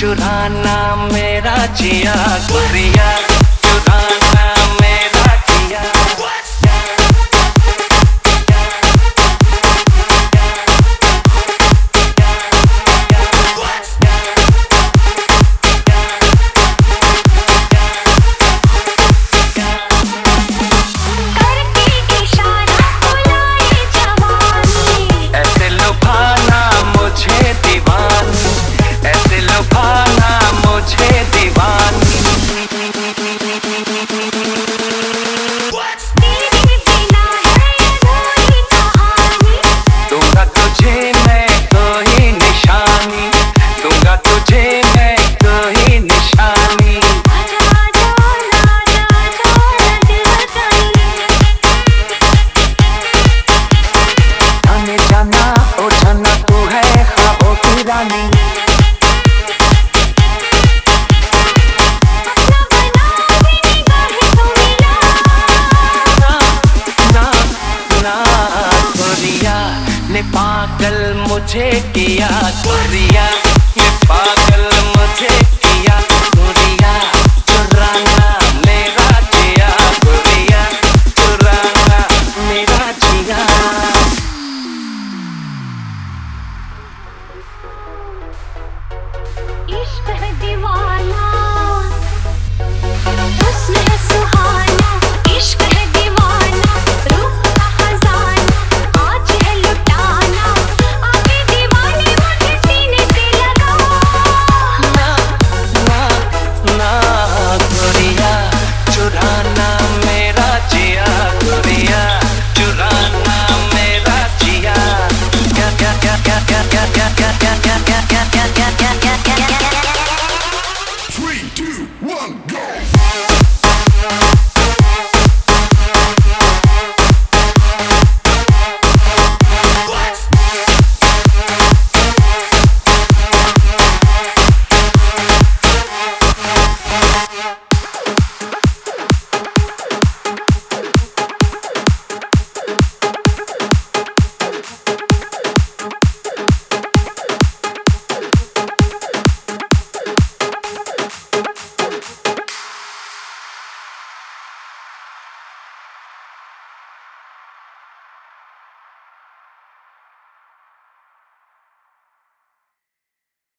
चुराना मेरा जिया गोरिया, चुराना मेरा जिया। ऐसे लुभाना मुझे दीवानी, ऐसे लुभाना मुझे दीवानी। दूंगा तुझे मैं कोई निशानी, दूंगा तुझे मैं कोई निशानी। जाने जाना ओ जाना तू है ख्वाबों की रानी। ने पागल मुझे किया गोरिया, ने पागल मुझे किया गोरिया। चुराना मेरा जिया गोरिया, चुराना मेरा जिया। इश्क है दीवाना, उसमें